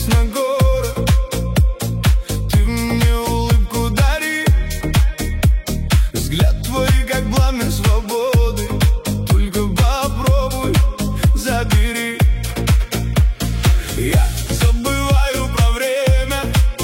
весь на город. Ты мне улыбку дари, взгляд твой как пламя свободы. Только попробуй, забери. Я забываю про время,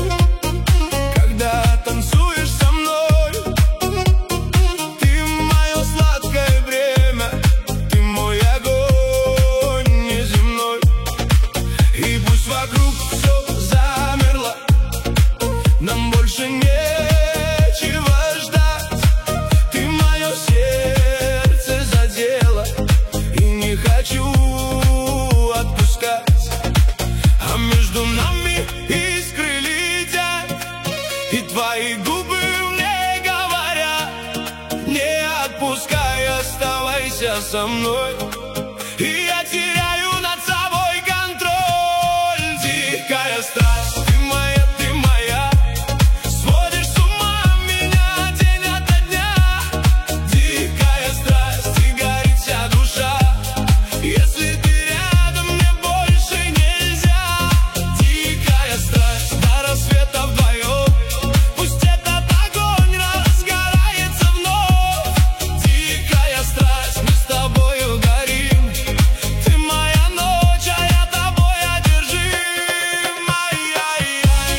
когда танцуешь со мной. Ты мое сладкое время, ты мой огонь неземной. И пусть вокруг все замерло, нам больше нечего ждать. Ты мое сердце задела, и не хочу отпускать. А между нами искры летят, и твои губы мне говорят: не отпускай, оставайся со мной. И я теряю над собой контроль. Дикая страсть, ты моя, ты моя. Сводишь с ума меня день ото дня. Дикая страсть, и горит вся душа. Если ты рядом, мне больше нельзя. Дикая страсть, до рассвета вдвоем. Пусть этот огонь разгорается вновь. Дикая страсть, мы с тобою горим. Ты моя ночь, а я тобой одержим. Ай-яй-яй.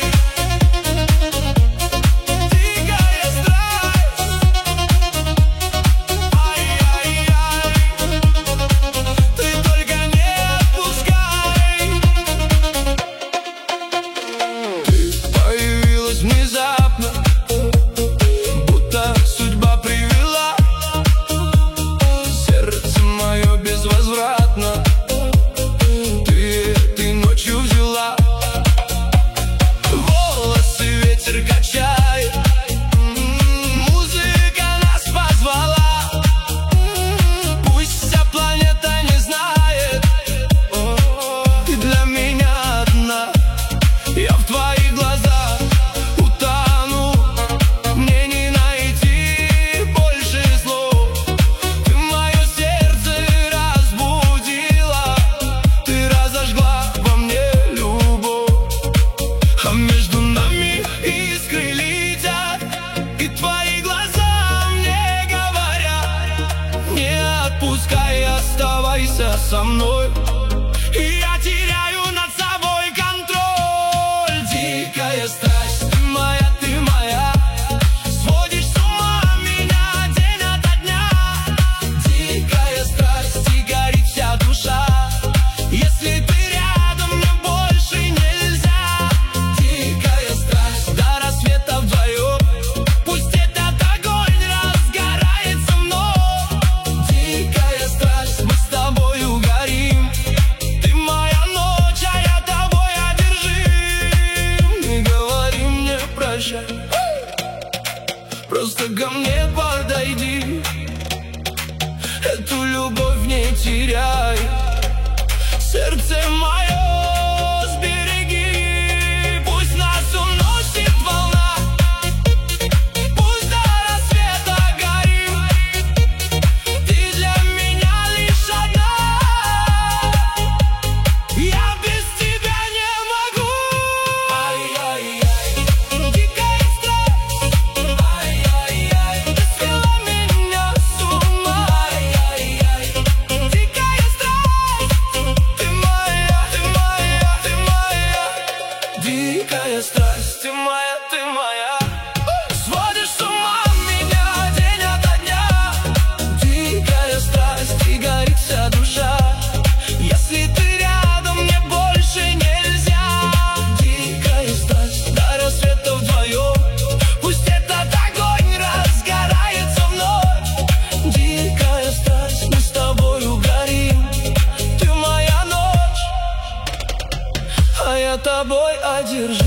Дикая страсть. Ай-яй-яй. Ты только не отпускай. Ты появилась внезапно, будто судьба привела. Сердце мое безвозвратно ты этой ночью взяла. Волосы ветер качает, музыка нас позвала. Пусть вся планета не знает, ты для меня одна. Я в твоих глазах утону, мне не найти больше слов. Ты мое сердце разбудила, ты разожгла во мне любовь. А между нами искры летят, и твои глаза мне говорят: не отпускай, оставайся со мной. И я теряю над собой контроль. Дикая страсть, ты моя, ты моя. Сводишь с ума меня день ото дня. Дикая страсть, и горит вся душа. Если ты рядом, мне больше нельзя. Дикая страсть, до рассвета вдвоем. Пусть этот огонь разгорается вновь. Дикая страсть, мы с тобою горим. Ты моя ночь, а я тобой одержим. Не говори мне прощай, просто ко мне подойди. Эту любовь не теряй, сердце мое сбереги. Пусть нас уносит волна, пусть до рассвета горим. Ты для меня лишь одна, я без тебя не могу. Ай-яй-яй. Дикая страсть. Ай-яй-яй. Ты свела меня с ума. Ай-яй-яй. Дикая страсть. Ты моя, ты моя, ты моя. Дикая страсть, ты моя, ты моя. Сводишь с ума меня день ото дня. Дикая страсть, и горит вся душа. Если ты рядом, мне больше нельзя. Дикая страсть, до рассвета вдвоем. Пусть этот огонь разгорается вновь. Дикая страсть, мы с тобою горим. Ты моя ночь, а я тобой одержим.